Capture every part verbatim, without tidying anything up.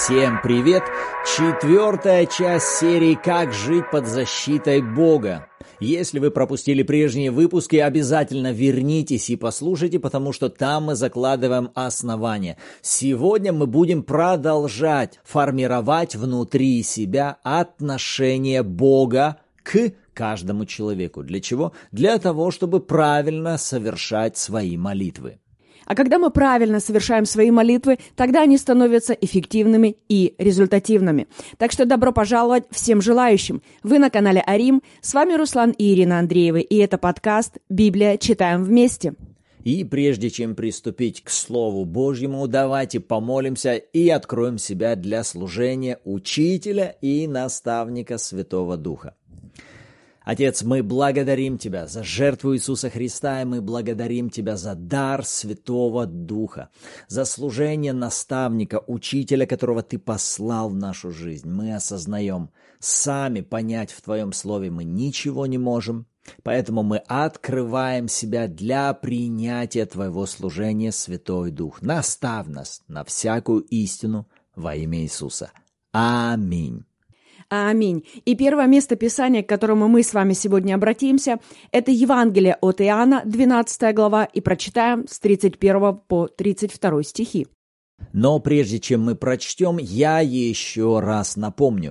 Всем привет! Четвертая часть серии «Как жить под защитой Бога». Если вы пропустили прежние выпуски, обязательно вернитесь и послушайте, потому что там мы закладываем основания. Сегодня мы будем продолжать формировать внутри себя отношение Бога к каждому человеку. Для чего? Для того, чтобы правильно совершать свои молитвы. А когда мы правильно совершаем свои молитвы, тогда они становятся эффективными и результативными. Так что добро пожаловать всем желающим. Вы на канале Арим. С вами Руслан и Ирина Андреевы. И это подкаст «Библия. Читаем вместе». И прежде чем приступить к Слову Божьему, давайте помолимся и откроем себя для служения учителя и наставника Святого Духа. Отец, мы благодарим Тебя за жертву Иисуса Христа, и мы благодарим Тебя за дар Святого Духа, за служение наставника, учителя, которого Ты послал в нашу жизнь. Мы осознаем, сами понять в Твоем Слове мы ничего не можем, поэтому мы открываем себя для принятия Твоего служения, Святой Дух. Наставь нас на всякую истину во имя Иисуса. Аминь. Аминь. И первое место Писания, к которому мы с вами сегодня обратимся, это Евангелие от Иоанна, двенадцатая глава, и прочитаем с тридцать первого по тридцать второй стихи. Но прежде чем мы прочтем, я еще раз напомню.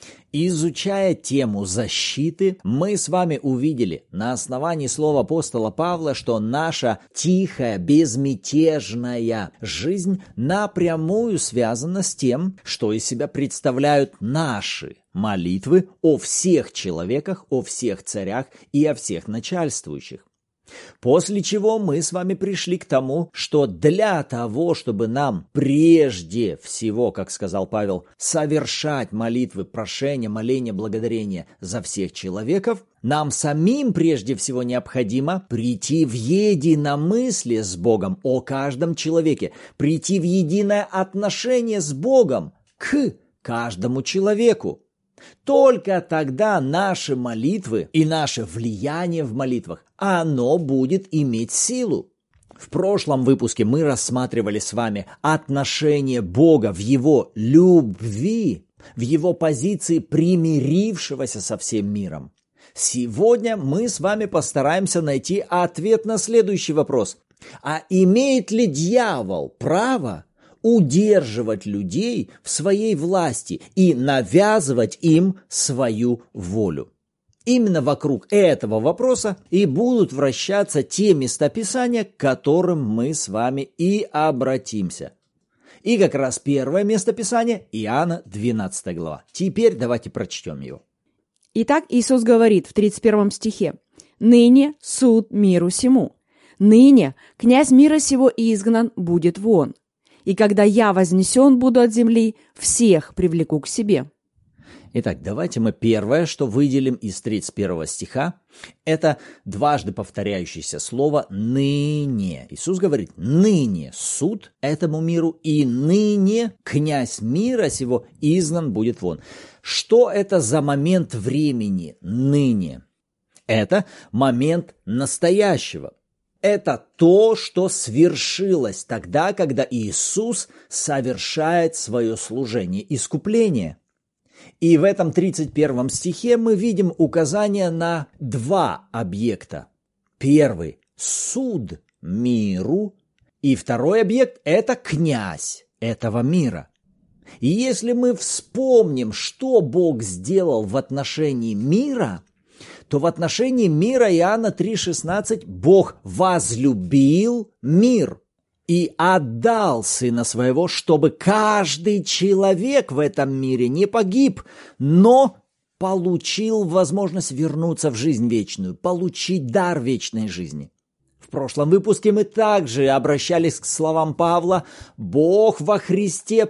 Изучая тему защиты, мы с вами увидели на основании слова апостола Павла, что наша тихая, безмятежная жизнь напрямую связана с тем, что из себя представляют наши молитвы о всех человеках, о всех царях и о всех начальствующих. После чего мы с вами пришли к тому, что для того, чтобы нам прежде всего, как сказал Павел, совершать молитвы, прошения, моления, благодарения за всех человеков, нам самим прежде всего необходимо прийти в единомыслие с Богом о каждом человеке, прийти в единое отношение с Богом к каждому человеку. Только тогда наши молитвы и наше влияние в молитвах, оно будет иметь силу. В прошлом выпуске мы рассматривали с вами отношение Бога в Его любви, в Его позиции примирившегося со всем миром. Сегодня мы с вами постараемся найти ответ на следующий вопрос. А имеет ли дьявол право удерживать людей в своей власти и навязывать им свою волю? Именно вокруг этого вопроса и будут вращаться те места Писания, к которым мы с вами и обратимся. И как раз первое место Писания – Иоанна, двенадцатая глава. Теперь давайте прочтем его. Итак, Иисус говорит в тридцать первом стихе: «Ныне суд миру сему, ныне князь мира сего изгнан будет вон. И когда я вознесен буду от земли, всех привлеку к себе». Итак, давайте мы первое, что выделим из тридцать первого стиха, это дважды повторяющееся слово «ныне». Иисус говорит: «Ныне суд этому миру, и ныне князь мира сего изгнан будет вон». Что это за момент времени «ныне»? Это момент настоящего. Это то, что свершилось тогда, когда Иисус совершает свое служение искупления. И в этом тридцать первом стихе мы видим указание на два объекта. Первый – суд миру, и второй объект – это князь этого мира. И если мы вспомним, что Бог сделал в отношении мира, то в отношении мира Иоанна три шестнадцать Бог возлюбил мир и отдал Сына Своего, чтобы каждый человек в этом мире не погиб, но получил возможность вернуться в жизнь вечную, получить дар вечной жизни. В прошлом выпуске мы также обращались к словам Павла: «Бог во Христе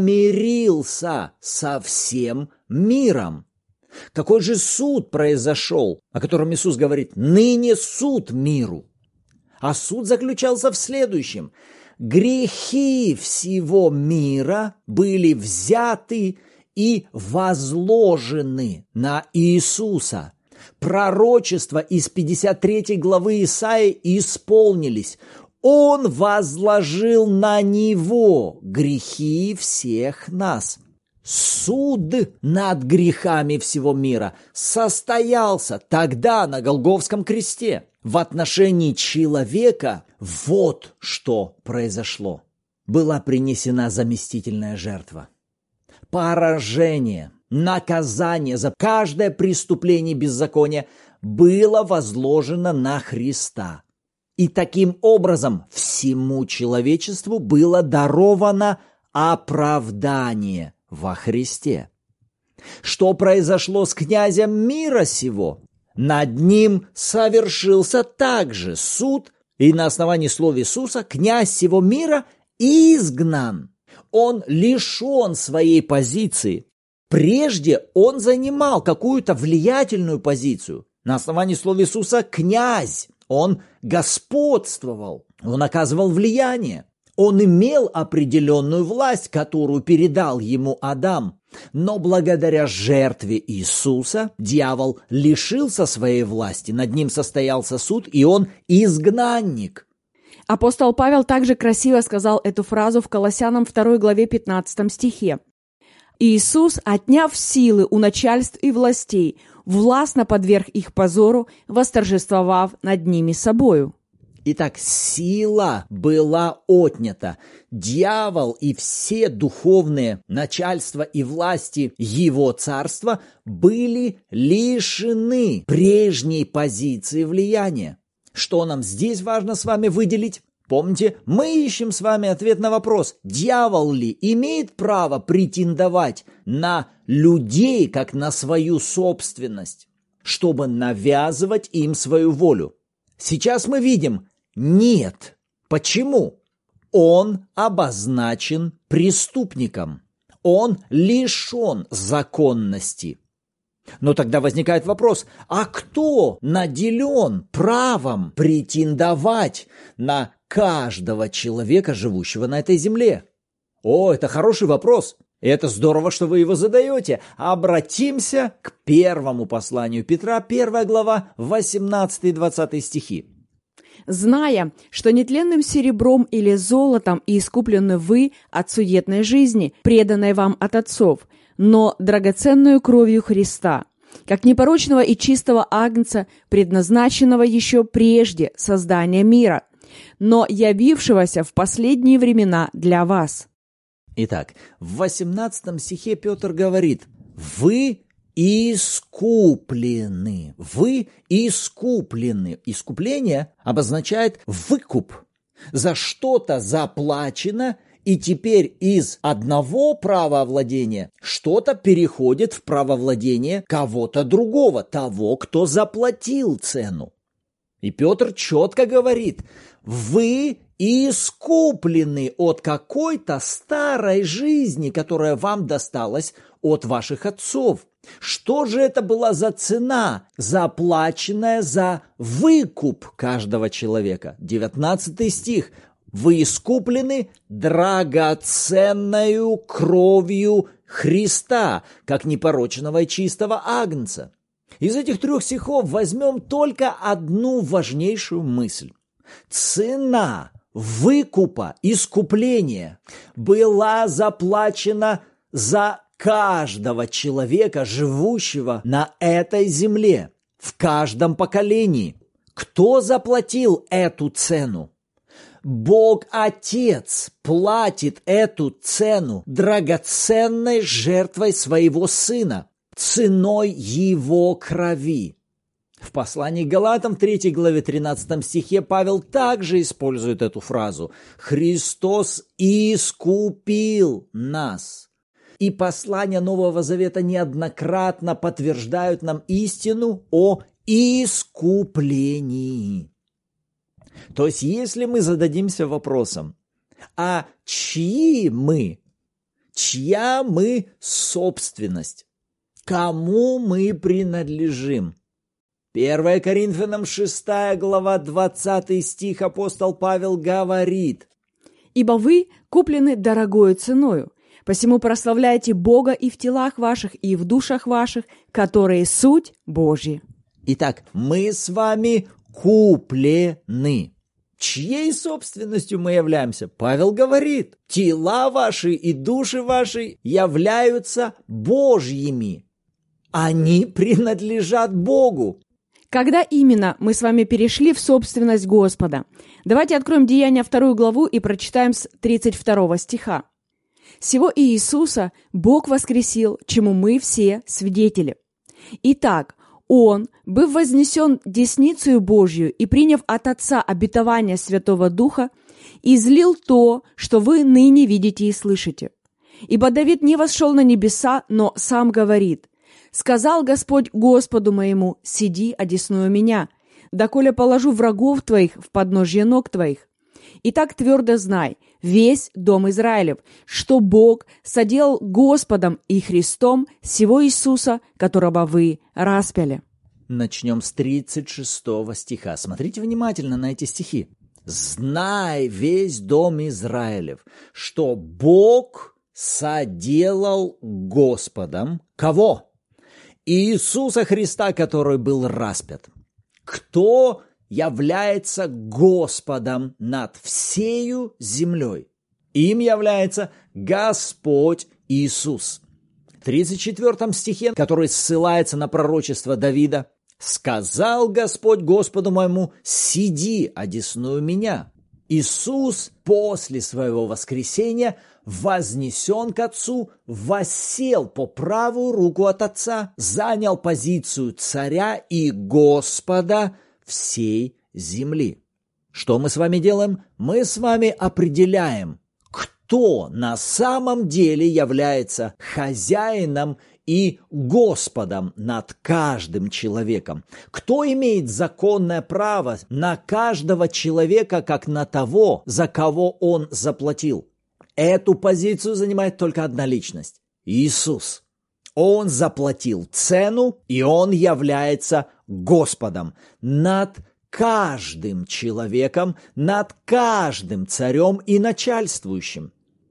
помирился со всем миром». Какой же суд произошел, о котором Иисус говорит: «Ныне суд миру». А суд заключался в следующем: грехи всего мира были взяты и возложены на Иисуса. Пророчества из пятьдесят третьей главы Исаии исполнились. Он возложил на Него грехи всех нас. Суд над грехами всего мира состоялся тогда на Голгофском кресте. В отношении человека вот что произошло. Была принесена заместительная жертва. Поражение, наказание за каждое преступление беззакония было возложено на Христа. И таким образом всему человечеству было даровано оправдание во Христе. Что произошло с князем мира сего? Над ним совершился также суд, и на основании слова Иисуса князь сего мира изгнан. Он лишен своей позиции. Прежде он занимал какую-то влиятельную позицию. На основании слова Иисуса князь. Он господствовал. Он оказывал влияние. Он имел определенную власть, которую передал ему Адам. Но благодаря жертве Иисуса дьявол лишился своей власти. Над ним состоялся суд, и он изгнанник. Апостол Павел также красиво сказал эту фразу в Колоссянам второй главе пятнадцатом стихе. «Иисус, отняв силы у начальств и властей, властно подверг их позору, восторжествовав над ними собою». Итак, сила была отнята. Дьявол и все духовные начальства и власти его царства были лишены прежней позиции влияния. Что нам здесь важно с вами выделить? Помните, мы ищем с вами ответ на вопрос, дьявол ли имеет право претендовать на людей, как на свою собственность, чтобы навязывать им свою волю. Сейчас мы видим, нет. Почему? Он обозначен преступником. Он лишен законности. Но тогда возникает вопрос, а кто наделен правом претендовать на каждого человека, живущего на этой земле? О, это хороший вопрос. И это здорово, что вы его задаете. Обратимся к первому посланию Петра, первая глава, восемнадцатый и двадцатый стихи. «Зная, что нетленным серебром или золотом и искуплены вы от суетной жизни, преданной вам от отцов, но драгоценную кровью Христа, как непорочного и чистого агнца, предназначенного еще прежде создания мира, но явившегося в последние времена для вас». Итак, в восемнадцатом стихе Петр говорит: «Вы искуплены». Вы искуплены. Искупление обозначает выкуп. За что-то заплачено, и теперь из одного правовладения что-то переходит в правовладение кого-то другого, того, кто заплатил цену. И Петр четко говорит: вы искуплены от какой-то старой жизни, которая вам досталась от ваших отцов. Что же это была за цена, заплаченная за выкуп каждого человека? девятнадцатый стих. Вы искуплены драгоценною кровью Христа, как непорочного и чистого агнца. Из этих трех стихов возьмем только одну важнейшую мысль. Цена выкупа, искупления была заплачена за каждого человека, живущего на этой земле, в каждом поколении. Кто заплатил эту цену? Бог Отец платит эту цену драгоценной жертвой своего Сына, ценой Его крови. В послании к Галатам, третьей главе, тринадцатом стихе, Павел также использует эту фразу: «Христос искупил нас». И послания Нового Завета неоднократно подтверждают нам истину о искуплении. То есть, если мы зададимся вопросом, а чьи мы, чья мы собственность, кому мы принадлежим? первое Коринфянам шестая глава, двадцатый стих, апостол Павел говорит: «Ибо вы куплены дорогою ценою, посему прославляйте Бога и в телах ваших, и в душах ваших, которые суть Божьи». Итак, мы с вами куплены. Чьей собственностью мы являемся? Павел говорит, тела ваши и души ваши являются Божьими. Они принадлежат Богу. Когда именно мы с вами перешли в собственность Господа? Давайте откроем Деяния вторую главу и прочитаем с тридцать второго стиха. «Сего Иисуса Бог воскресил, чему мы все свидетели. Итак, Он, быв вознесен десницею Божью и приняв от Отца обетование Святого Духа, излил то, что вы ныне видите и слышите. Ибо Давид не восшел на небеса, но сам говорит: «Сказал Господь Господу моему: сиди, одесную меня, доколе положу врагов твоих в подножье ног твоих. Итак, твердо знай, весь дом Израилев, что Бог соделал Господом и Христом сего Иисуса, которого вы распяли». Начнем с тридцать шестого стиха. Смотрите внимательно на эти стихи. «Знай, весь дом Израилев, что Бог соделал Господом» кого? Иисуса Христа, который был распят. Кто является Господом над всею землей? Им является Господь Иисус. В тридцать четвёртом стихе, который ссылается на пророчество Давида, «Сказал Господь Господу моему: сиди, одесную меня». Иисус после своего воскресения вознесен к Отцу, воссел по правую руку от Отца, занял позицию царя и Господа всей земли. Что мы с вами делаем? Мы с вами определяем, кто на самом деле является хозяином и Господом над каждым человеком. Кто имеет законное право на каждого человека, как на того, за кого он заплатил? Эту позицию занимает только одна личность – Иисус. Он заплатил цену, и Он является Господом над каждым человеком, над каждым царем и начальствующим.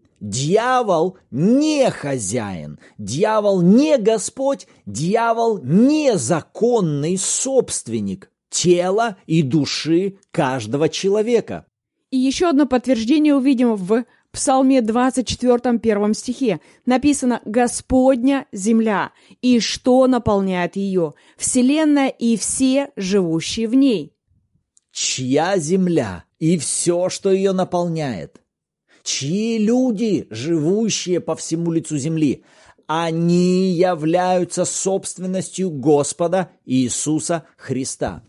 Дьявол не хозяин, дьявол не Господь, дьявол не законный собственник тела и души каждого человека. И еще одно подтверждение увидим в Псалме двадцать четвёртом первом стихе. Написано: «Господня земля, и что наполняет ее? Вселенная и все живущие в ней». Чья земля и все, что ее наполняет? Чьи люди, живущие по всему лицу земли? Они являются собственностью Господа Иисуса Христа.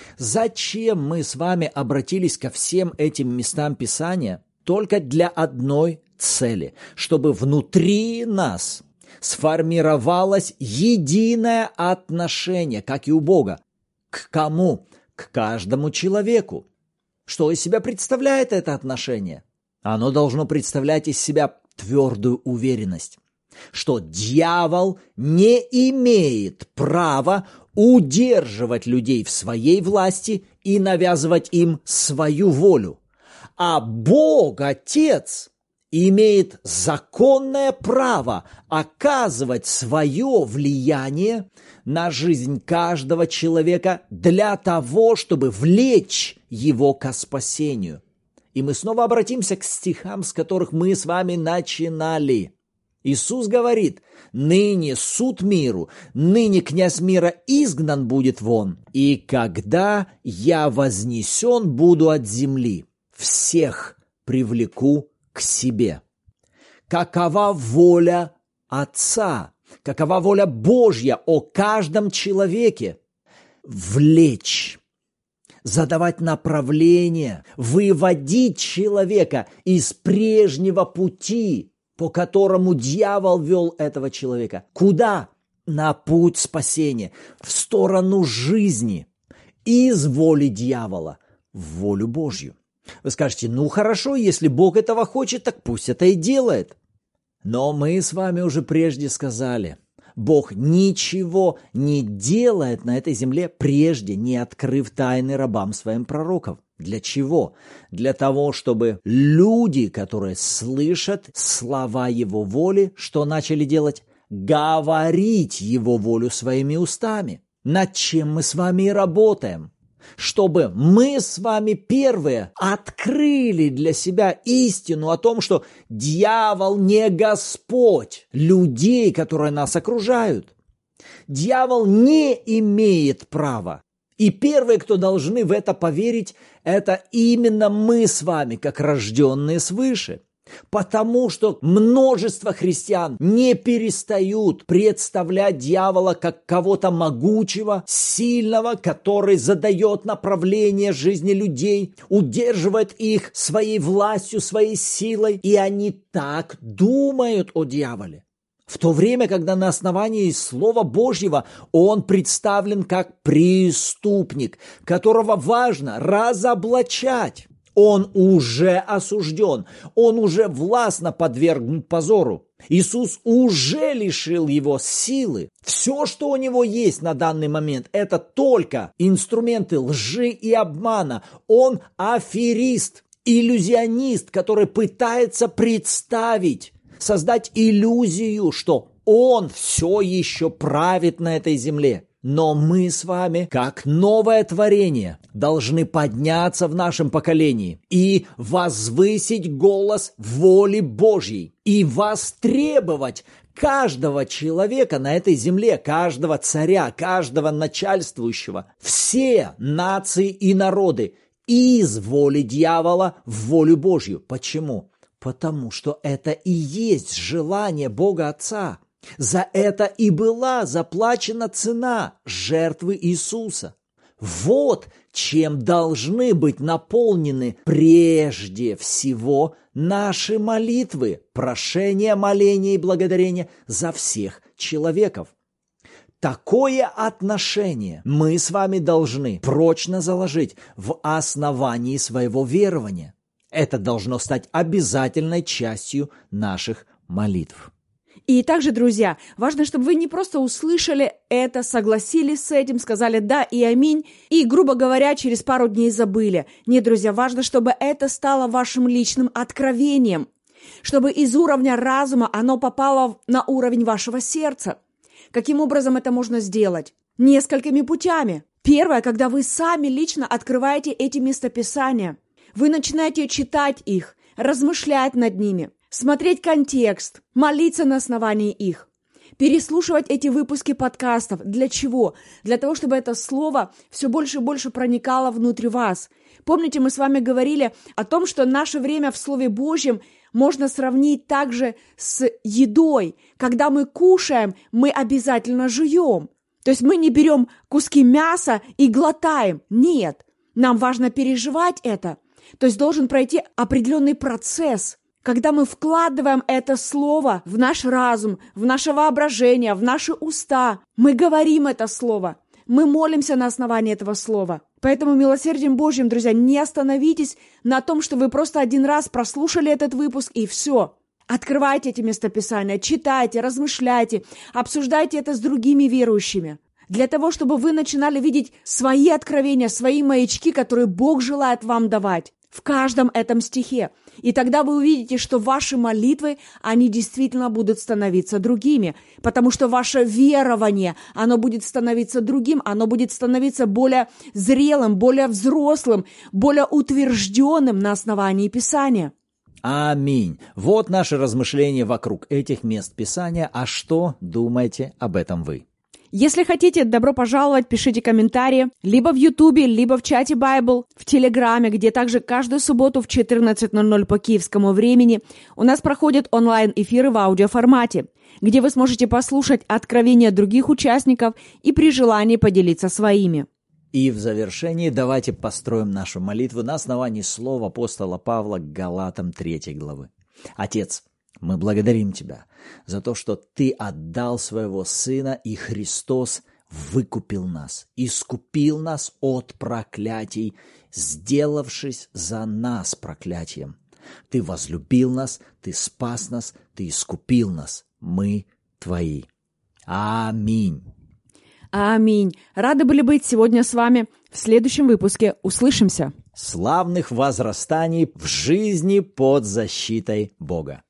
Зачем мы с вами обратились ко всем этим местам Писания? Только для одной цели, чтобы внутри нас сформировалось единое отношение, как и у Бога. К кому? К каждому человеку. Что из себя представляет это отношение? Оно должно представлять из себя твердую уверенность, что дьявол не имеет права удерживать людей в своей власти и навязывать им свою волю. А Бог, Отец, имеет законное право оказывать свое влияние на жизнь каждого человека для того, чтобы влечь его ко спасению. И мы снова обратимся к стихам, с которых мы с вами начинали. Иисус говорит: «Ныне суд миру, ныне князь мира изгнан будет вон, и когда я вознесен буду от земли, всех привлеку к себе». Какова воля Отца? Какова воля Божья о каждом человеке? Влечь, задавать направление, выводить человека из прежнего пути, по которому дьявол вел этого человека. Куда? На путь спасения, в сторону жизни, из воли дьявола в волю Божью. Вы скажете: ну хорошо, если Бог этого хочет, так пусть это и делает. Но мы с вами уже прежде сказали, Бог ничего не делает на этой земле, прежде не открыв тайны рабам своим пророков. Для чего? Для того, чтобы люди, которые слышат слова Его воли, что начали делать? Говорить Его волю своими устами. Над чем мы с вами и работаем. чтобы мы с вами первые открыли для себя истину о том, что дьявол не Господь людей, которые нас окружают. Дьявол не имеет права. И первые, кто должны в это поверить, это именно мы с вами, как рожденные свыше. Потому что множество христиан не перестают представлять дьявола как кого-то могучего, сильного, который задает направление жизни людей, удерживает их своей властью, своей силой, и они так думают о дьяволе. В то время, когда на основании Слова Божьего он представлен как преступник, которого важно разоблачать. Он уже осужден, он уже властно подвергнут позору. Иисус уже лишил его силы. Все, что у него есть на данный момент, это только инструменты лжи и обмана. Он аферист, иллюзионист, который пытается представить, создать иллюзию, что он все еще правит на этой земле. Но мы с вами, как новое творение, должны подняться в нашем поколении и возвысить голос воли Божьей и востребовать каждого человека на этой земле, каждого царя, каждого начальствующего, все нации и народы из воли дьявола в волю Божью. Почему? Потому что это и есть желание Бога Отца. За это и была заплачена цена жертвы Иисуса. Вот чем должны быть наполнены прежде всего наши молитвы, прошения, моления и благодарения за всех человеков. Такое отношение мы с вами должны прочно заложить в основании своего верования. Это должно стать обязательной частью наших молитв. И также, друзья, важно, чтобы вы не просто услышали это, согласились с этим, сказали «да» и «аминь», и, грубо говоря, через пару дней забыли. Нет, друзья, важно, чтобы это стало вашим личным откровением, чтобы из уровня разума оно попало на уровень вашего сердца. Каким образом это можно сделать? Несколькими путями. Первое, когда вы сами лично открываете эти местописания. Вы начинаете читать их, размышлять над ними, смотреть контекст, молиться на основании их, переслушивать эти выпуски подкастов. Для чего? Для того, чтобы это слово все больше и больше проникало внутрь вас. Помните, мы с вами говорили о том, что наше время в Слове Божьем можно сравнить также с едой. Когда мы кушаем, мы обязательно жуем. То есть мы не берем куски мяса и глотаем. Нет, нам важно переживать это. То есть должен пройти определенный процесс. Когда мы вкладываем это слово в наш разум, в наше воображение, в наши уста, мы говорим это слово, мы молимся на основании этого слова. Поэтому милосердием Божьим, друзья, не остановитесь на том, что вы просто один раз прослушали этот выпуск и все. Открывайте эти местописания, читайте, размышляйте, обсуждайте это с другими верующими. Для того, чтобы вы начинали видеть свои откровения, свои маячки, которые Бог желает вам давать в каждом этом стихе. И тогда вы увидите, что ваши молитвы, они действительно будут становиться другими, потому что ваше верование, оно будет становиться другим, оно будет становиться более зрелым, более взрослым, более утвержденным на основании Писания. Аминь. Вот наши размышления вокруг этих мест Писания. А что думаете об этом вы? Если хотите, добро пожаловать, пишите комментарии либо в Ютубе, либо в чате Bible, в Телеграме, где также каждую субботу в четырнадцать ноль ноль по киевскому времени у нас проходят онлайн-эфиры в аудиоформате, где вы сможете послушать откровения других участников и при желании поделиться своими. И в завершении давайте построим нашу молитву на основании слова апостола Павла к Галатам третьей главы. Отец, мы благодарим Тебя за то, что Ты отдал Своего Сына, и Христос выкупил нас, искупил нас от проклятий, сделавшись за нас проклятием. Ты возлюбил нас, Ты спас нас, Ты искупил нас. Мы Твои. Аминь. Аминь. Рады были быть сегодня с вами. В следующем выпуске услышимся. Славных возрастаний в жизни под защитой Бога.